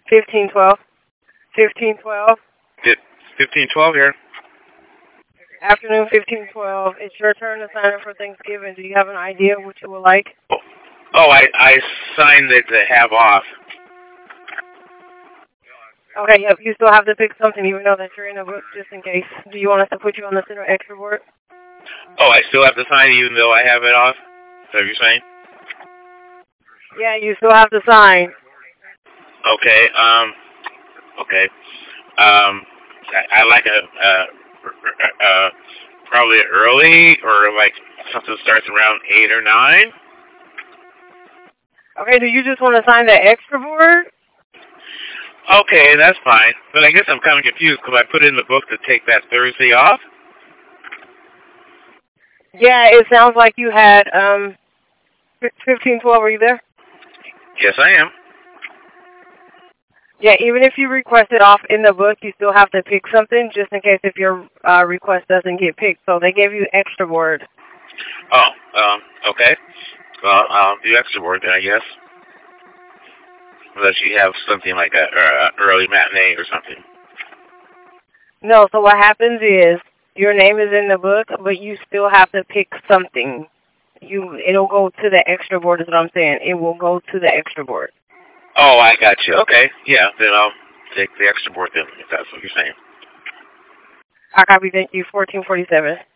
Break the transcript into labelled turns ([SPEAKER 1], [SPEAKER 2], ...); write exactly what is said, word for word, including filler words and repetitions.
[SPEAKER 1] fifteen twelve. fifteen twelve.
[SPEAKER 2] fifteen twelve here.
[SPEAKER 1] Afternoon fifteen twelve. It's your turn to sign up for Thanksgiving. Do you have an idea of what you would like?
[SPEAKER 2] Oh, oh I, I signed it to have off.
[SPEAKER 1] Okay, yep, you still have to pick something even though that you're in a book just in case. Do you want us to put you on the center extra board?
[SPEAKER 2] Oh, I still have to sign even though I have it off? Is that what you're saying?
[SPEAKER 1] Yeah, you still have to sign.
[SPEAKER 2] Okay, um, okay. Um, I, I like a, uh, uh, probably early or like something starts around eight or nine.
[SPEAKER 1] Okay, do you just want to sign the extra board?
[SPEAKER 2] Okay, that's fine. But I guess I'm kind of confused because I put in the book to take that Thursday off.
[SPEAKER 1] Yeah, it sounds like you had um fifteen twelve. Are you there?
[SPEAKER 2] Yes, I am.
[SPEAKER 1] Yeah, even if you request it off in the book, you still have to pick something just in case if your uh, request doesn't get picked. So they gave you extra board.
[SPEAKER 2] Oh, um, okay. Well, I'll do extra board then, I guess. Unless you have something like a, a early matinee or something.
[SPEAKER 1] No, so what happens is your name is in the book, but you still have to pick something. You, it'll go to the extra board is what I'm saying. It will go to the extra board.
[SPEAKER 2] Oh, I got you. Okay, yeah, then I'll take the extra board then, if that's what you're saying.
[SPEAKER 1] I copy. Thank you. fourteen forty-seven.